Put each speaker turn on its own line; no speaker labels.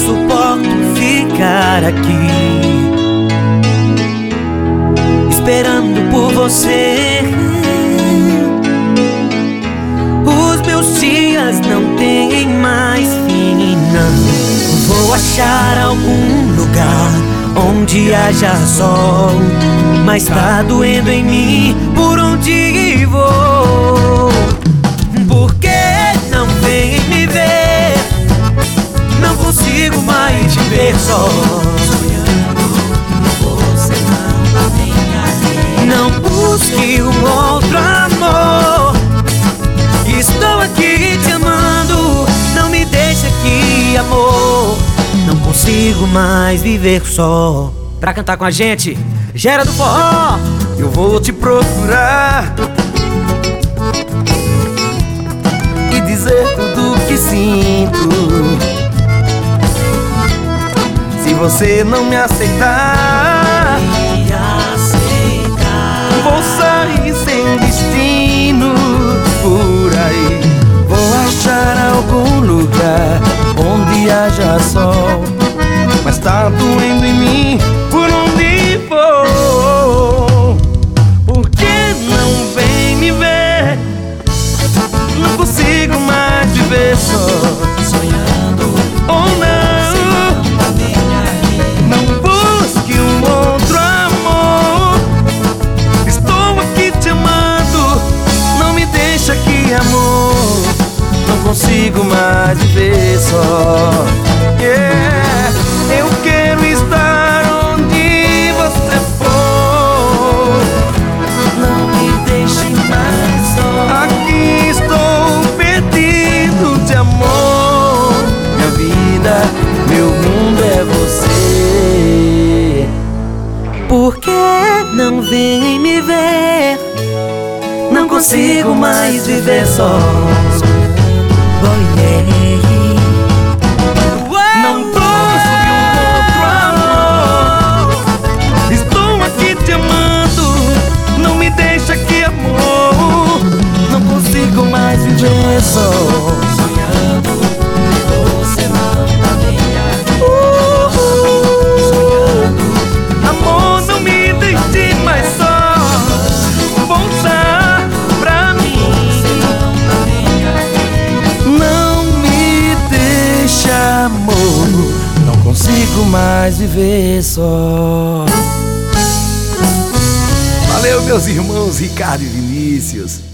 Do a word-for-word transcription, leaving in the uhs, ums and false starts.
suporto ficar aqui esperando por você. Os meus dias não têm mais fim, não. Vou achar algum lugar onde haja sol, mas tá doendo em mim por onde vou. Por que não vem me ver? Não consigo mais te ver só. Você não tá bem ali. Não busque um outro amor. Estou aqui te amando. Não me deixe aqui, amor. Não consigo mais viver só. Pra cantar com a gente, Gera do Forró.
Eu vou te procurar e dizer tudo que sinto. Se você não me aceitar,
Me aceitar.
vou sair sem destino por aí. Vou achar algum lugar onde haja sol, mas tá doendo em mim por onde for. Por que não vem me ver? Não consigo mais viver só.
Sonhando
Oh não,
tá bem ali.
não busque um outro amor. Estou aqui te amando. Não me deixa aqui, amor. Não consigo mais viver só. Yeah. Eu quero estar onde você for.
Não me deixe mais só.
Aqui estou perdido de amor. Minha vida, meu mundo é você.
Por que não vem me ver? Não consigo mais viver só. Oh, yeah.
Não busque um outro amor. Estou aqui te amando. Não me deixa aqui, amor. Não consigo mais viver só.
Sonhando, você não tá bem ali. Sonhando,
Amor, não me deixe mais só. Voltar pra mim.
não tá bem ali.
Não me deixa, amor. Não consigo mais viver só. Valeu, meus irmãos Ricardo e Vinícius.